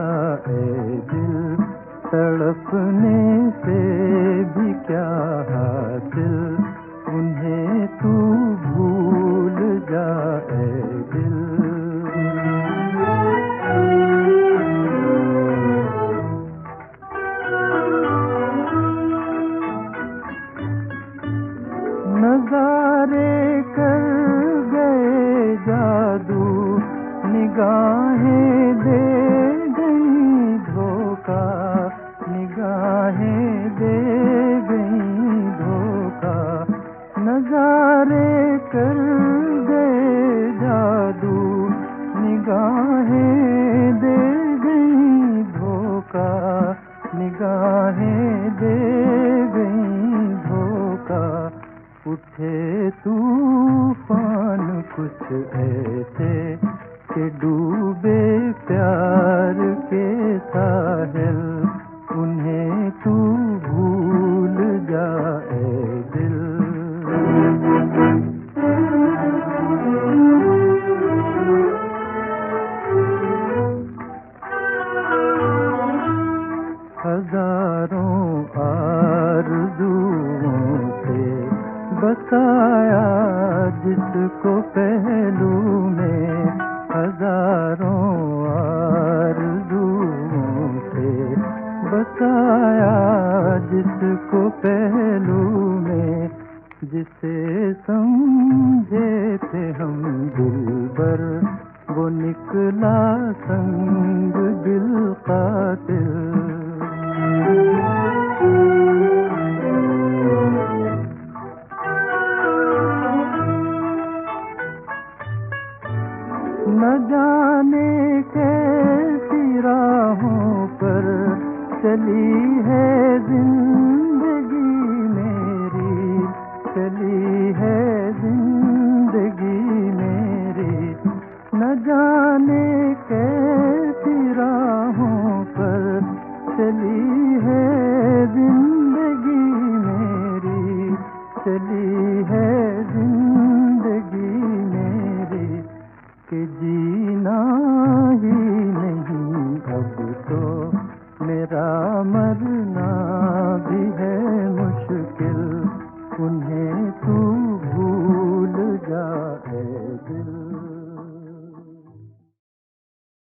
जाए दिल, तड़पने से भी क्या हासिल, उन्हें तू भूल जाए दिल। नजारे कर गए जादू, निगाहें दे गई धोखा, निगाहें दे गई धोखा। नजारे कर गए जादू, निगाहें दे गई धोखा, निगाहें दे गई धोखा। उठे तूफान कुछ ऐसे कि डूबे प्यार के साहिल, उन्हें तू भूल जाए दिल। हजारों आरज़ुओं से बसाया जिसको पहलू में, हजारों आरज़ुओं से बसाया जिसको पहलू में, जिसे समझे थे हम दिलबर, वो निकला संग दिल कातिल। न जाने कैसी राहों पर चली है जिंदगी मेरी, चली है जिंदगी मेरी। न जाने कैसी राहों पर चली है जिंदगी मेरी, चली है जिंदगी मेरी। कि जीना ही नहीं अब तो मेरा मरना भी है मुश्किल, उन्हें तू भूल जाए दिल।